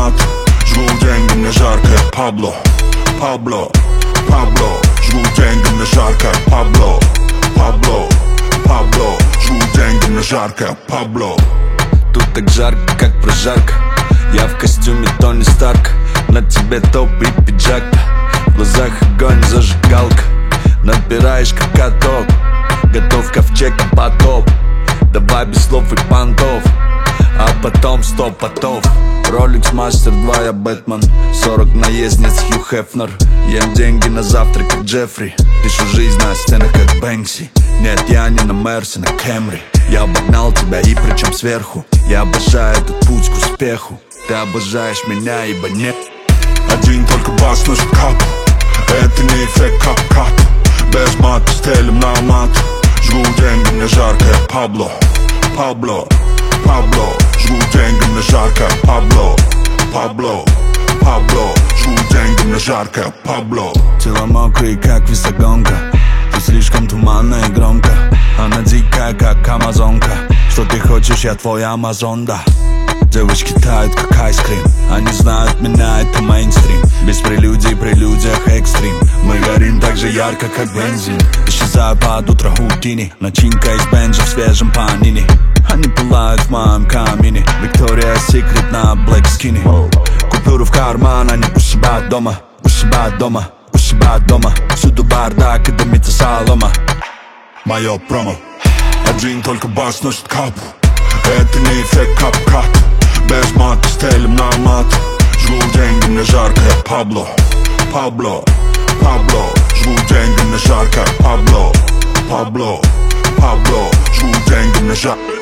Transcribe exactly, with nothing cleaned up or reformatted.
мат. Жгу деньги, мне жарко, Пабло, Пабло, Пабло. Жгу деньги, мне жарко, Пабло, Пабло, Пабло. Жгу деньги, мне жарко, Пабло. Тут так жарко, как прожарка. Я в костюме Тони Старк. На тебе топ и пиджак. В глазах огонь, зажигалка. Набираешь как каток. Готов ковчег, потоп. Давай без слов и понтов. А потом сто потов. Rolex Master два, я Бэтмен. Сорок наездниц, Хью Хефнер. Ем деньги на завтрак, как Джеффри. Пишу жизнь на стенах, как Бэнкси. Нет, я не на Мерсе, на Кэмри. Я обогнал тебя и причем сверху. Я обожаю этот путь к успеху. Ты обожаешь меня, ибо нет. Один только бас на кап. Это не эффект кап-кат. Без мата, стелим на мат. Жгу деньги, мне жарко, Пабло, Пабло, Пабло. Жгу деньги, мне жарко, Пабло, Пабло, Пабло. Жгу деньги, мне жарко, Пабло. Тело мокрое, как весогонка. Ты слишком туманно и громко. Она дикая, как амазонка. Что ты хочешь, я твой Амазон, да. Девочки тают, как айскрим. Они знают меня, это мейнстрим. Без прелюдий, прелюдиях экстрим. Мы горим так же ярко, как бензин. Исчезаю под утро Houdini. Начинка из бенджа в свежем панине. Они пылают в моем камине. Виктория Секрет на блэк скине. Купюру в карман, они у себя дома. У себя дома, у себя дома. Всюду бардак и дымится солома. Мое промо. Один только бас носит капу. Это не эффект кап-кат. Без мата, стелим на мат. Жгу деньги, мне жарко, Пабло, Пабло, Пабло. Жгу деньги, мне жарко, Пабло, Пабло, Пабло. Жгу деньги, мне жарко.